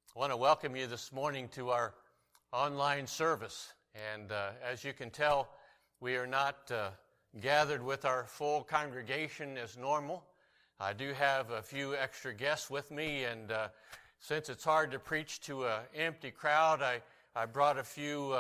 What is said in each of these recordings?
I want to welcome you this morning to our online service. And as you can tell, we are not gathered with our full congregation as normal. I do have a few extra guests with me, and since it's hard to preach to an empty crowd, I brought a few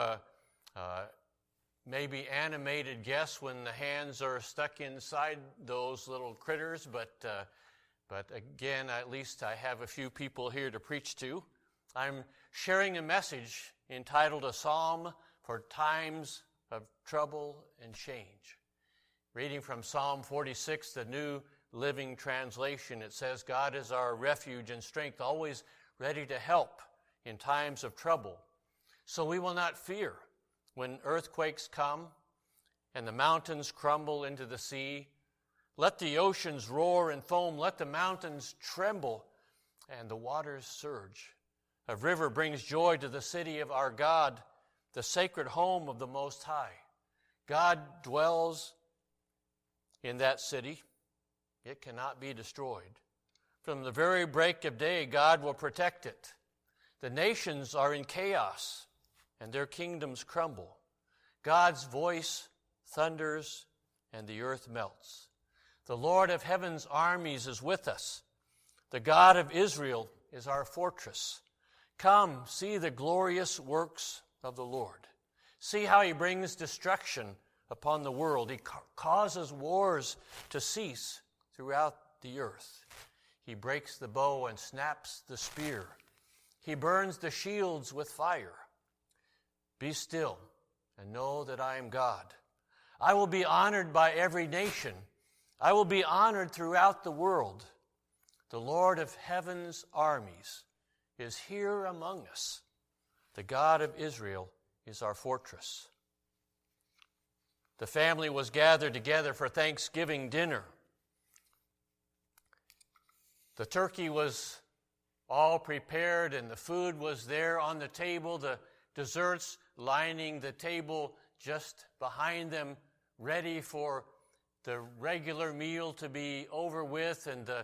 maybe animated guests when the hands are stuck inside those little critters, but again, at least I have a few people here to preach to. I'm sharing a message entitled A Psalm for Times of Trouble and Change. Reading from Psalm 46, the New Living Translation, it says, God is our refuge and strength, always ready to help in times of trouble. So we will not fear when earthquakes come and the mountains crumble into the sea. Let the oceans roar and foam, let the mountains tremble and the waters surge. A river brings joy to the city of our God, the sacred home of the Most High. God dwells in that city. It cannot be destroyed. From the very break of day, God will protect it. The nations are in chaos, and their kingdoms crumble. God's voice thunders, and the earth melts. The Lord of heaven's armies is with us. The God of Israel is our fortress. Come, see the glorious works of the Lord. See how he brings destruction upon the world. He causes wars to cease throughout the earth. He breaks the bow and snaps the spear. He burns the shields with fire. Be still and know that I am God. I will be honored by every nation. I will be honored throughout the world. The Lord of heaven's armies is here among us. The God of Israel is our fortress. The family was gathered together for Thanksgiving dinner. The turkey was all prepared and the food was there on the table, the desserts lining the table just behind them, ready for the regular meal to be over with and the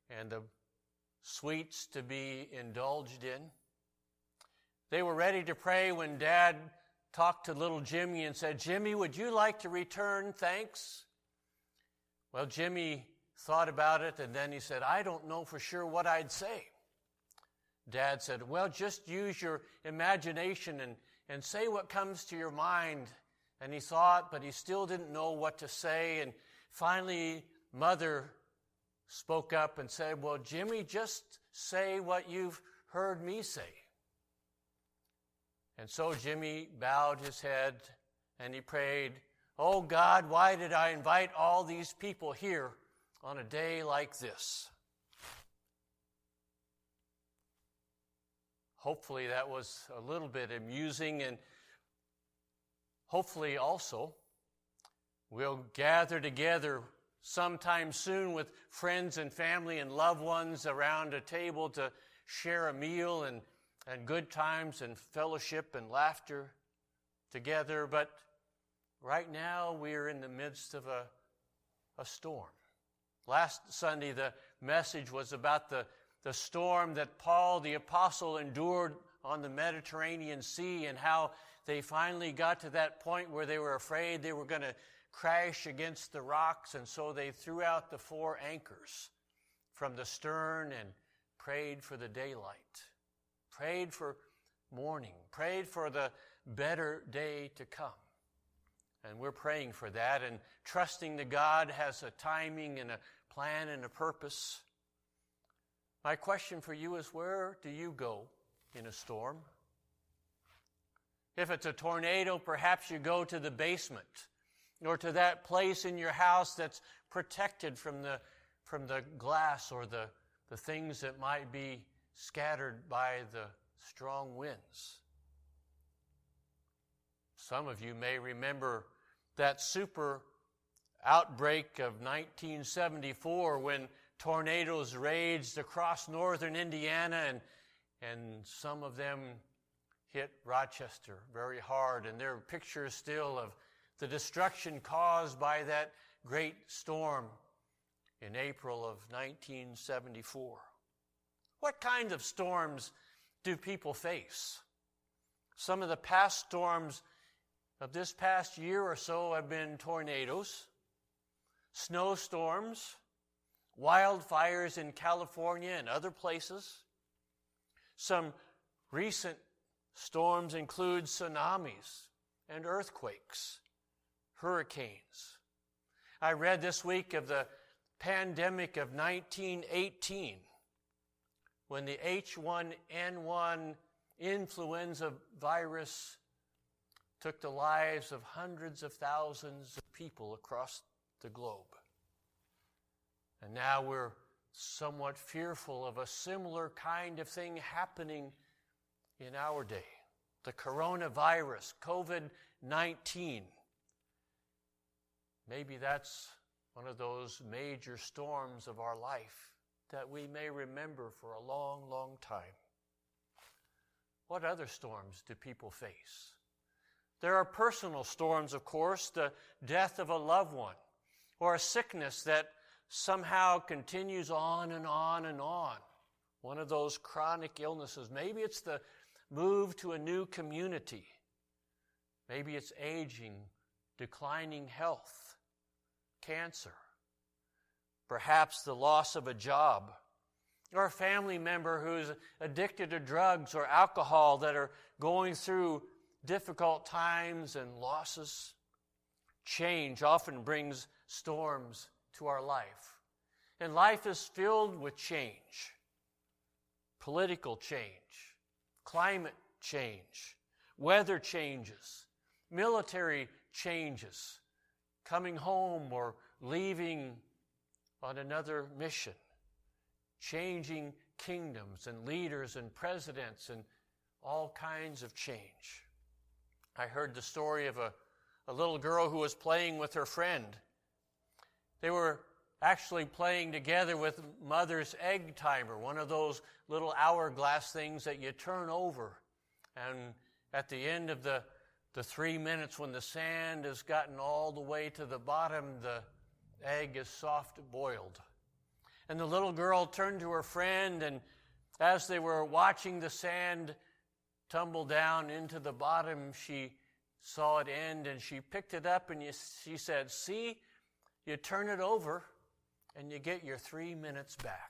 sweets to be indulged in. They were ready to pray when Dad talked to little Jimmy and said, Jimmy, would you like to return thanks? Well, Jimmy thought about it, and then he said, I don't know for sure what I'd say. Dad said, well, just use your imagination and say what comes to your mind. And he thought, but he still didn't know what to say. And finally, Mother spoke up and said, well, Jimmy, just say what you've heard me say. And so Jimmy bowed his head and he prayed, oh God, why did I invite all these people here on a day like this? Hopefully that was a little bit amusing, and hopefully also we'll gather together sometime soon with friends and family and loved ones around a table to share a meal and good times and fellowship and laughter together. But right now we're in the midst of a storm. Last Sunday the message was about the storm that Paul the Apostle endured on the Mediterranean Sea and how they finally got to that point where they were afraid they were going to crash against the rocks, and so they threw out the 4 anchors from the stern and prayed for the daylight, prayed for morning, prayed for the better day to come. And we're praying for that and trusting that God has a timing and a plan and a purpose. My question for you is, where do you go in a storm? If it's a tornado, perhaps you go to the basement or to that place in your house that's protected from the glass or the things that might be scattered by the strong winds. Some of you may remember that super outbreak of 1974 when tornadoes raged across northern Indiana, and some of them hit Rochester very hard, and there are pictures still of the destruction caused by that great storm in April of 1974. What kind of storms do people face? Some of the past storms of this past year or so have been tornadoes, snowstorms, wildfires in California and other places. Some recent storms include tsunamis and earthquakes, hurricanes. I read this week of the pandemic of 1918, when the H1N1 influenza virus took the lives of hundreds of thousands of people across the globe. And now we're somewhat fearful of a similar kind of thing happening in our day. The coronavirus, COVID-19. Maybe that's one of those major storms of our life that we may remember for a long, long time. What other storms do people face? There are personal storms, of course, the death of a loved one, or a sickness that somehow continues on and on and on. One of those chronic illnesses. Maybe it's the move to a new community. Maybe it's aging, declining health, cancer. Perhaps the loss of a job, or a family member who's addicted to drugs or alcohol that are going through difficult times and losses. Change often brings storms to our life. And life is filled with change. Political change, climate change, weather changes, military changes, coming home or leaving on another mission, changing kingdoms and leaders and presidents and all kinds of change. I heard the story of a little girl who was playing with her friend. They were actually playing together with mother's egg timer, one of those little hourglass things that you turn over. And at the end of the 3 minutes, when the sand has gotten all the way to the bottom, the egg is soft boiled. And the little girl turned to her friend, and as they were watching the sand tumble down into the bottom, she saw it end, and she picked it up, and she said, "See, you turn it over, and you get your 3 minutes back."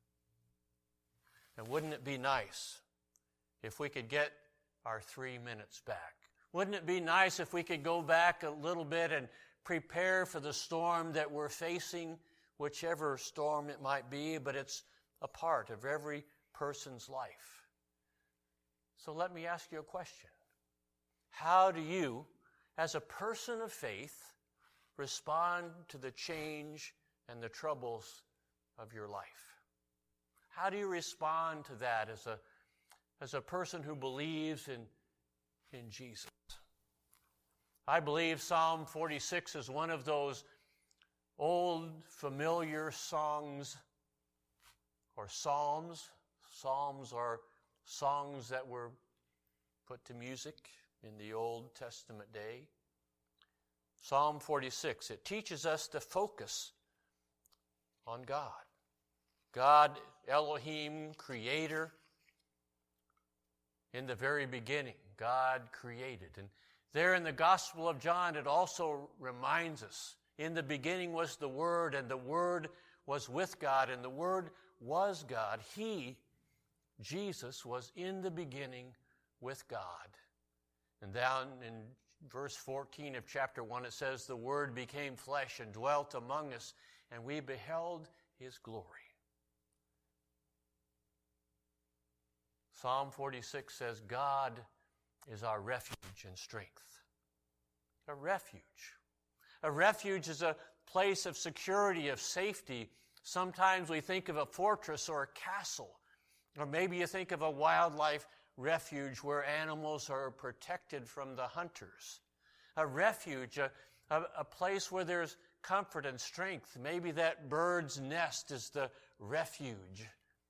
And wouldn't it be nice if we could get our 3 minutes back? Wouldn't it be nice if we could go back a little bit and prepare for the storm that we're facing, whichever storm it might be, but it's a part of every person's life. So let me ask you a question. How do you, as a person of faith, respond to the change and the troubles of your life? How do you respond to that as a person who believes in Jesus? I believe Psalm 46 is one of those old familiar songs or psalms. Psalms are songs that were put to music in the Old Testament day. Psalm 46, it teaches us to focus on God. God, Elohim, Creator. In the very beginning, God created. And there in the Gospel of John, it also reminds us, in the beginning was the Word, and the Word was with God, and the Word was God. He, Jesus, was in the beginning with God. And down in verse 14 of chapter 1, it says, "The Word became flesh and dwelt among us, and we beheld His glory." Psalm 46 says, God is our refuge and strength. A refuge. A refuge is a place of security, of safety. Sometimes we think of a fortress or a castle. Or maybe you think of a wildlife refuge where animals are protected from the hunters. A refuge, a place where there's comfort and strength. Maybe that bird's nest is the refuge.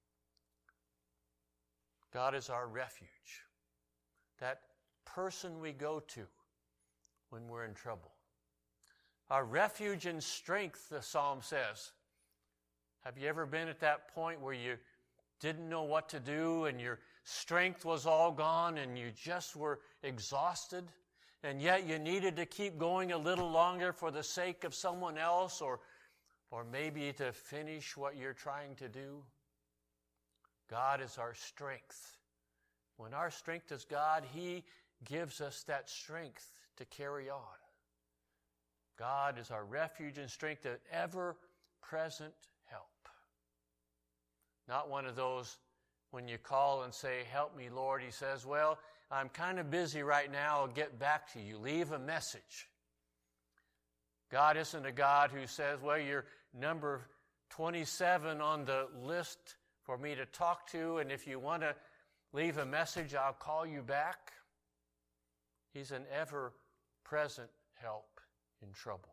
God is our refuge. That person we go to when we're in trouble. Our refuge and strength, the psalm says. Have you ever been at that point where you didn't know what to do and you're strength was all gone and you just were exhausted, and yet you needed to keep going a little longer for the sake of someone else or maybe to finish what you're trying to do? God is our strength. When our strength is God, He gives us that strength to carry on. God is our refuge and strength, an ever-present help. Not one of those when you call and say, "Help me, Lord," He says, "Well, I'm kind of busy right now. I'll get back to you." Leave a message. God isn't a God who says, "Well, you're number 27 on the list for me to talk to, and if you want to leave a message, I'll call you back." He's an ever-present help in trouble.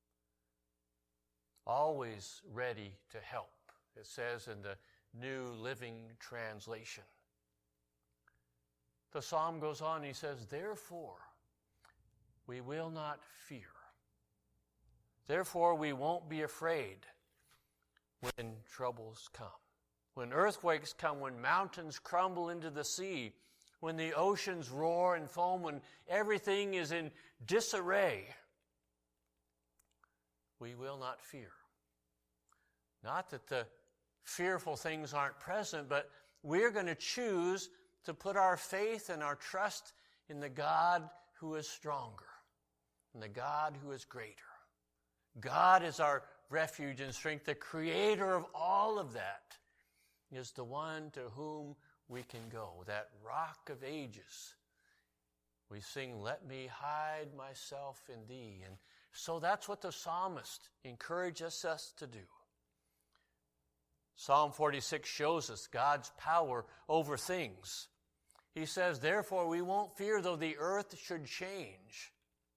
Always ready to help, it says in the New Living Translation. The psalm goes on, he says, "Therefore, we will not fear. Therefore, we won't be afraid when troubles come. When earthquakes come, when mountains crumble into the sea, when the oceans roar and foam, when everything is in disarray, we will not fear." Not that the fearful things aren't present, but we're going to choose to put our faith and our trust in the God who is stronger, and the God who is greater. God is our refuge and strength. The creator of all of that is the one to whom we can go, that rock of ages. We sing, "Let me hide myself in thee." And so that's what the psalmist encourages us to do. Psalm 46 shows us God's power over things. He says, "Therefore we won't fear though the earth should change."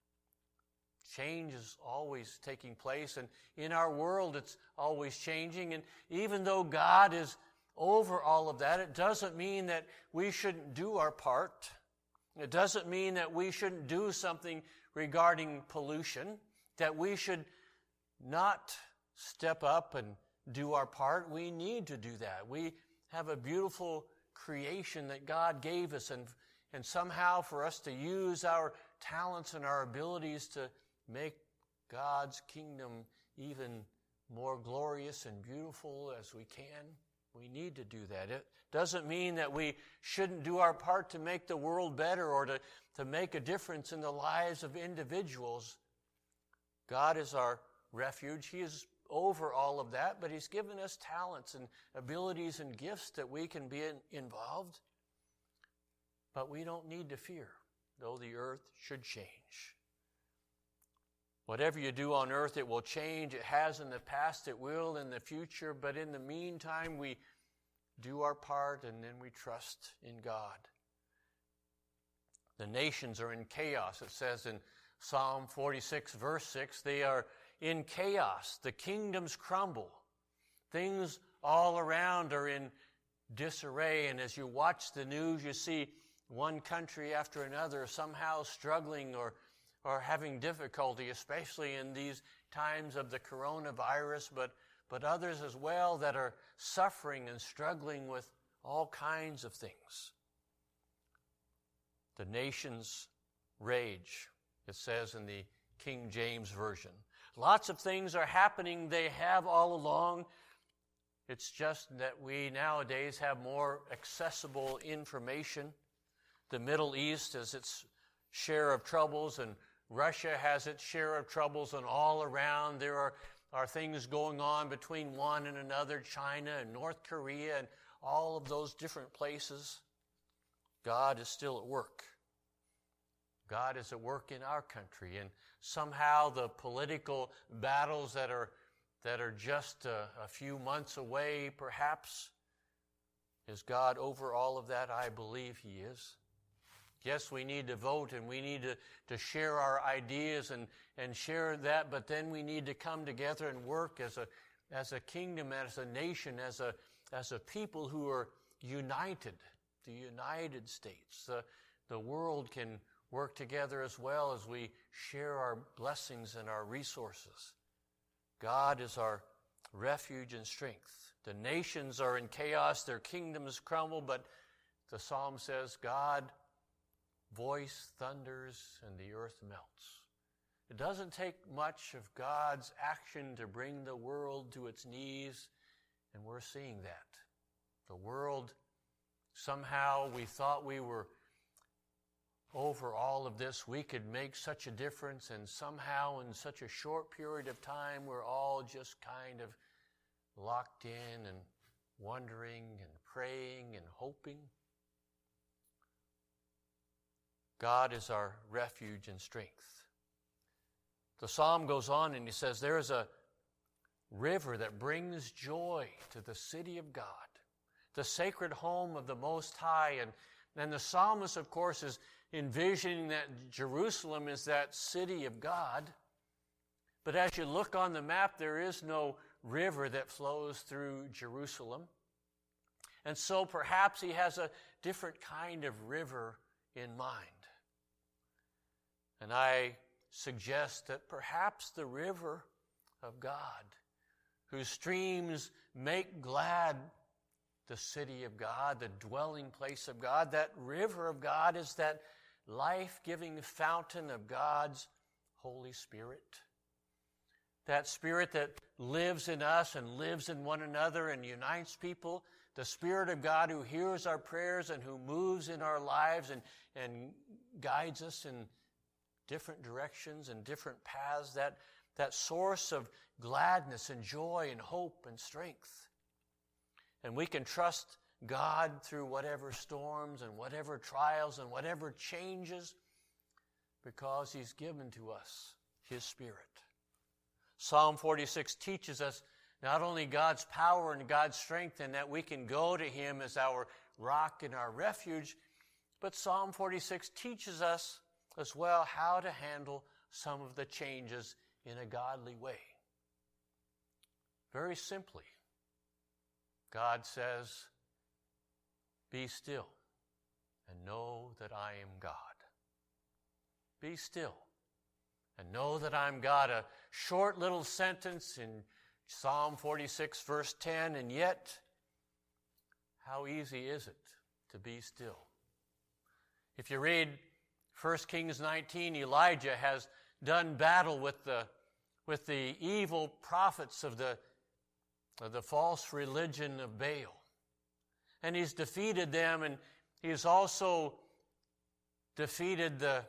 Change is always taking place, and in our world it's always changing. And even though God is over all of that, it doesn't mean that we shouldn't do our part. It doesn't mean that we shouldn't do something regarding pollution, that we should not step up and do our part. We need to do that. We have a beautiful creation that God gave us, and somehow for us to use our talents and our abilities to make God's kingdom even more glorious and beautiful as we can, we need to do that. It doesn't mean that we shouldn't do our part to make the world better or to make a difference in the lives of individuals. God is our refuge. He is over all of that, but He's given us talents and abilities and gifts that we can be involved. But we don't need to fear, though the earth should change. Whatever you do on earth, it will change. It has in the past, it will in the future. But in the meantime, we do our part and then we trust in God. The nations are in chaos. It says in Psalm 46, verse 6, they are in chaos. The kingdoms crumble. Things all around are in disarray. And as you watch the news, you see one country after another somehow struggling or having difficulty, especially in these times of the coronavirus, but others as well that are suffering and struggling with all kinds of things. The nations rage, it says in the King James Version. Lots of things are happening. They have all along. It's just that we nowadays have more accessible information. The Middle East has its share of troubles, and Russia has its share of troubles, and all around there are things going on between one and another, China and North Korea and all of those different places. God is still at work. God is at work in our country, and somehow the political battles that are just a few months away, perhaps, is God over all of that? I believe He is. Yes, we need to vote and we need to share our ideas and share that, but then we need to come together and work as a kingdom, as a nation, as a people who are united, the United States. The world can work together as well as we share our blessings and our resources. God is our refuge and strength. The nations are in chaos, their kingdoms crumble, but the psalm says, God voice thunders and the earth melts. It doesn't take much of God's action to bring the world to its knees, and we're seeing that. The world, somehow we thought we were over all of this, we could make such a difference, and somehow in such a short period of time we're all just kind of locked in and wondering and praying and hoping. God is our refuge and strength. The psalm goes on and he says, there is a river that brings joy to the city of God, the sacred home of the Most High. And the psalmist, of course, is envisioning that Jerusalem is that city of God. But as you look on the map, there is no river that flows through Jerusalem. And so perhaps he has a different kind of river in mind. And I suggest that perhaps the river of God, whose streams make glad the city of God, the dwelling place of God, that river of God is that life-giving fountain of God's Holy Spirit. That Spirit that lives in us and lives in one another and unites people. The Spirit of God who hears our prayers and who moves in our lives and guides us in different directions and different paths. That source of gladness and joy and hope and strength. And we can trust God through whatever storms and whatever trials and whatever changes because He's given to us His Spirit. Psalm 46 teaches us not only God's power and God's strength and that we can go to Him as our rock and our refuge, but Psalm 46 teaches us as well how to handle some of the changes in a godly way. Very simply, God says, be still and know that I am God. Be still and know that I'm God. A short little sentence in Psalm 46 verse 10, and yet how easy is it to be still? If you read 1 Kings 19, Elijah has done battle with the evil prophets of the false religion of Baal. And he's defeated them, and he's also defeated the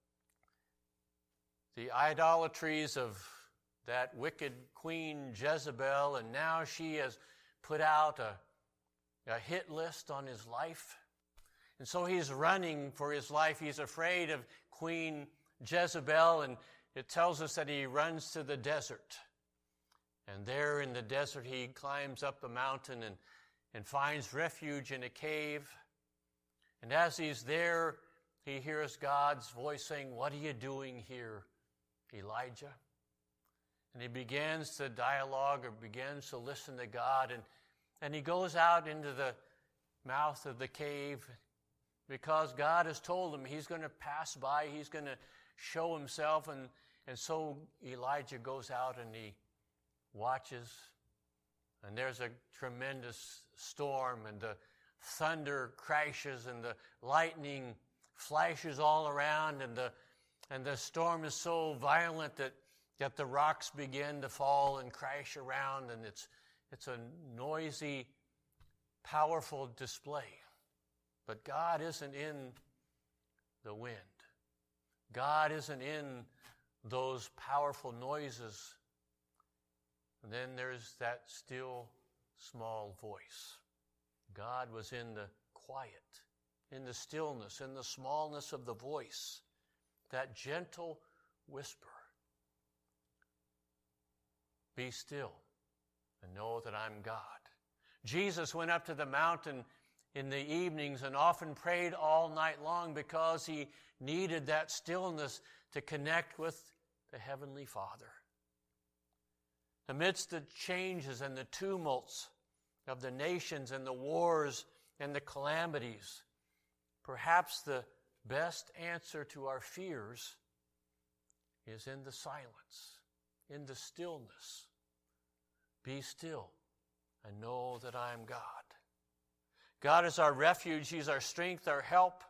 idolatries of that wicked queen Jezebel, and now she has put out a hit list on his life. And so he's running for his life. He's afraid of Queen Jezebel, and it tells us that he runs to the desert. And there in the desert he climbs up a mountain and finds refuge in a cave. And as he's there, he hears God's voice saying, "What are you doing here, Elijah?" And he begins to dialogue or begins to listen to God. And he goes out into the mouth of the cave because God has told him he's going to pass by, he's going to show himself. And so Elijah goes out and he watches. And there's a tremendous storm, and the thunder crashes, and the lightning flashes all around, and the storm is so violent that the rocks begin to fall and crash around, and it's a noisy, powerful display. But God isn't in the wind. God isn't in those powerful noises. And then there's that still, small voice. God was in the quiet, in the stillness, in the smallness of the voice, that gentle whisper. Be still and know that I'm God. Jesus went up to the mountain in the evenings and often prayed all night long because he needed that stillness to connect with the Heavenly Father. Amidst the changes and the tumults of the nations and the wars and the calamities, perhaps the best answer to our fears is in the silence, in the stillness. Be still and know that I am God. God is our refuge. He's our strength, our help.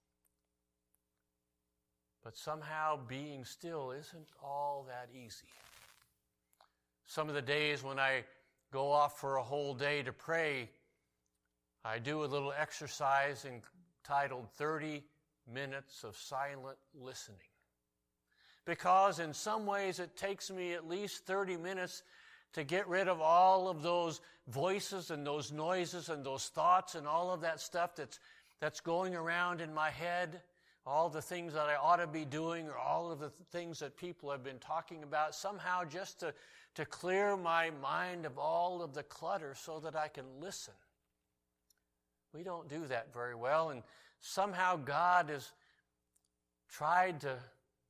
But somehow being still isn't all that easy. Some of the days when I go off for a whole day to pray, I do a little exercise entitled 30 Minutes of Silent Listening. Because in some ways it takes me at least 30 minutes to get rid of all of those voices and those noises and those thoughts and all of that stuff that's going around in my head, all the things that I ought to be doing or all of the things that people have been talking about, somehow just to clear my mind of all of the clutter so that I can listen. We don't do that very well, and somehow God has tried to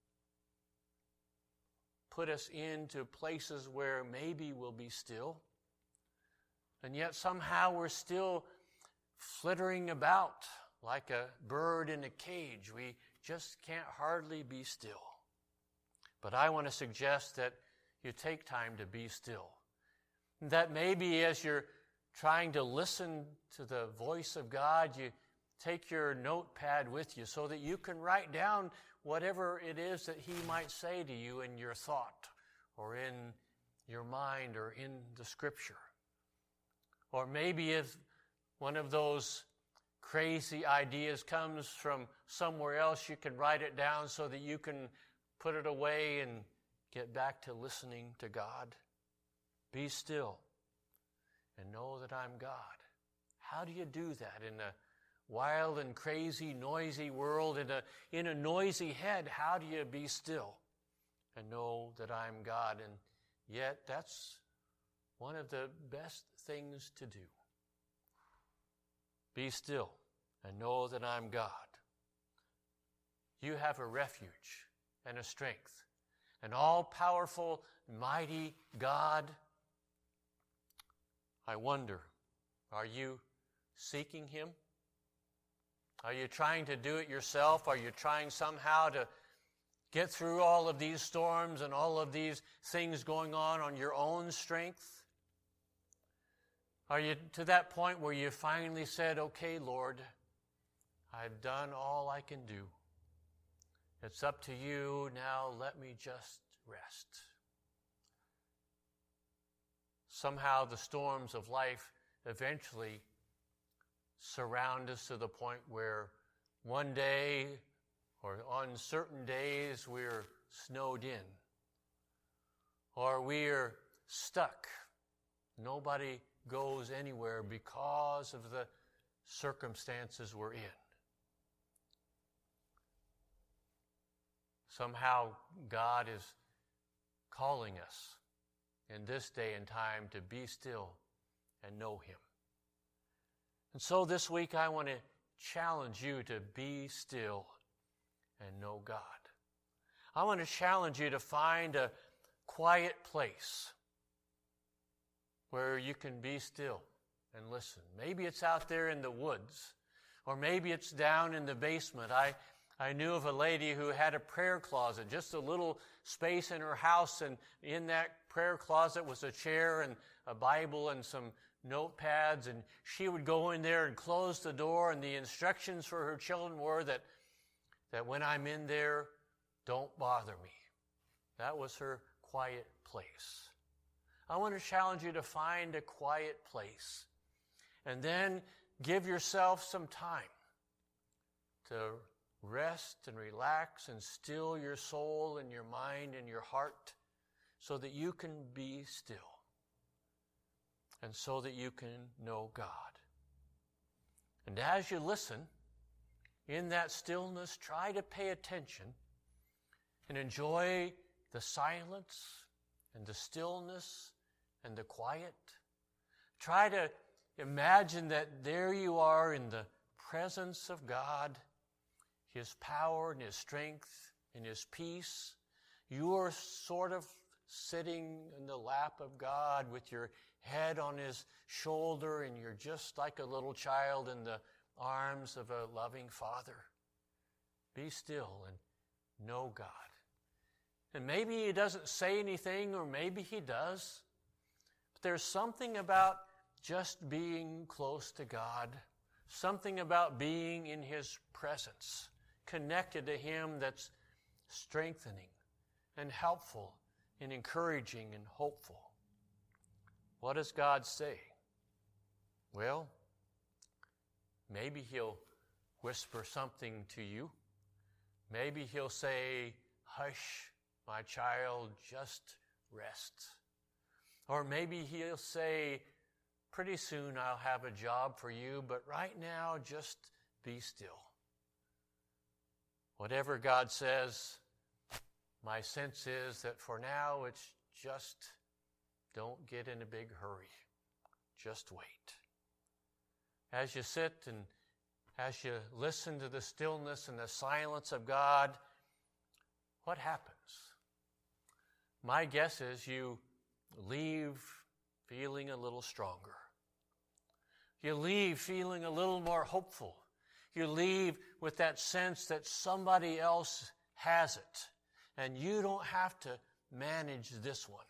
put us into places where maybe we'll be still, and yet somehow we're still flittering about like a bird in a cage. We just can't hardly be still. But I want to suggest that you take time to be still. That maybe as you're trying to listen to the voice of God, you take your notepad with you so that you can write down whatever it is that He might say to you in your thought or in your mind or in the Scripture. Or maybe if one of those crazy ideas comes from somewhere else, you can write it down so that you can put it away and get back to listening to God. Be still and know that I'm God. How do you do that in a wild and crazy, noisy world, in a noisy head? How do you be still and know that I'm God? And yet that's one of the best things to do. Be still and know that I'm God. You have a refuge and a strength, an all-powerful, mighty God. I wonder, are you seeking Him? Are you trying to do it yourself? Are you trying somehow to get through all of these storms and all of these things going on your own strength? Are you to that point where you finally said, okay, Lord, I've done all I can do. It's up to you. Now let me just rest. Somehow the storms of life eventually surround us to the point where one day or on certain days we're snowed in or we're stuck. Nobody goes anywhere because of the circumstances we're in. Somehow God is calling us in this day and time to be still and know Him. And so this week I want to challenge you to be still and know God. I want to challenge you to find a quiet place where you can be still and listen. Maybe it's out there in the woods, or maybe it's down in the basement. I knew of a lady who had a prayer closet, just a little space in her house, and in that prayer closet was a chair and a Bible and some notepads, and she would go in there and close the door, and the instructions for her children were that when I'm in there, don't bother me. That was her quiet place. I want to challenge you to find a quiet place and then give yourself some time to rest and relax and still your soul and your mind and your heart so that you can be still and so that you can know God. And as you listen, in that stillness, try to pay attention and enjoy the silence and the stillness and the quiet. Try to imagine that there you are in the presence of God, His power and His strength and His peace. You are sort of sitting in the lap of God with your head on His shoulder, and you're just like a little child in the arms of a loving Father. Be still and know God. And maybe He doesn't say anything, or maybe He does. But there's something about just being close to God something about being in His presence, connected to Him that's strengthening and helpful and encouraging and hopeful. What does God say? Well, maybe He'll whisper something to you. Maybe He'll say, "Hush, my child, just rest." Or maybe He'll say, "Pretty soon I'll have a job for you, but right now just be still." Whatever God says, my sense is that for now it's just don't get in a big hurry. Just wait. As you sit and as you listen to the stillness and the silence of God, what happens? My guess is you leave feeling a little stronger. You leave feeling a little more hopeful. You leave with that sense that somebody else has it, and you don't have to manage this one.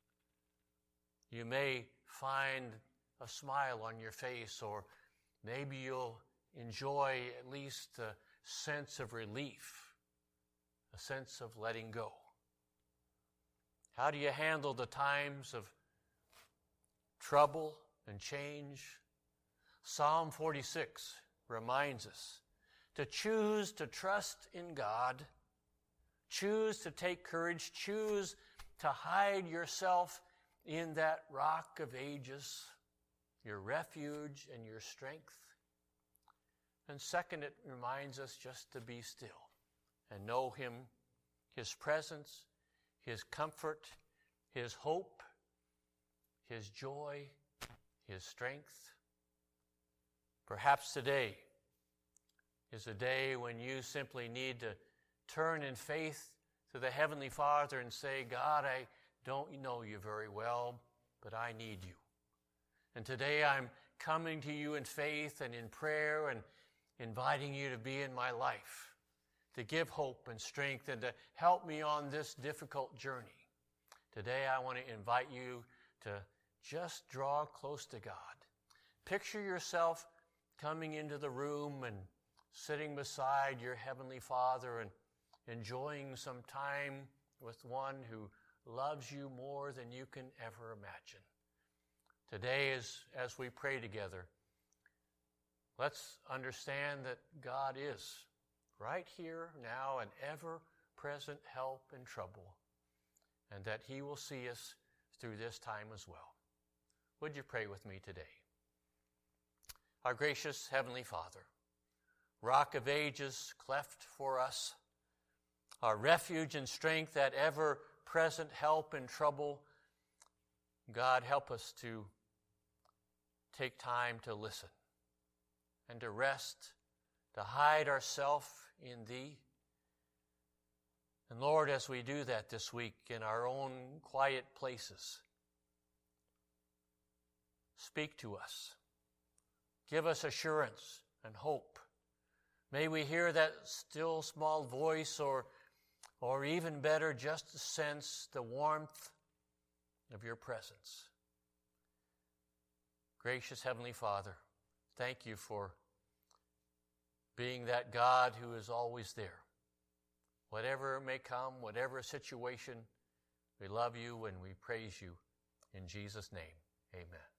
You may find a smile on your face, or maybe you'll enjoy at least a sense of relief, a sense of letting go. How do you handle the times of trouble and change? Psalm 46 reminds us to choose to trust in God, choose to take courage, choose to hide yourself in that rock of ages, your refuge and your strength. And second, it reminds us just to be still and know Him, His presence, His comfort, His hope, His joy, His strength. Perhaps today is a day when you simply need to turn in faith to the Heavenly Father and say, "God, I don't know you very well, but I need you. And today I'm coming to you in faith and in prayer and inviting you to be in my life, to give hope and strength and to help me on this difficult journey." Today I want to invite you to just draw close to God. Picture yourself coming into the room and sitting beside your Heavenly Father and enjoying some time with one who loves you more than you can ever imagine. Today, as we pray together, let's understand that God is right here now, an ever-present help in trouble, and that He will see us through this time as well. Would you pray with me today? Our gracious Heavenly Father, Rock of Ages, cleft for us, our refuge and strength, that ever-present help in trouble, God, help us to take time to listen and to rest, to hide ourselves in Thee. And Lord, as we do that this week in our own quiet places, speak to us. Give us assurance and hope. May we hear that still small voice, or even better, just sense the warmth of your presence. Gracious Heavenly Father, thank you for being that God who is always there. Whatever may come, whatever situation, we love you and we praise you. In Jesus' name, amen.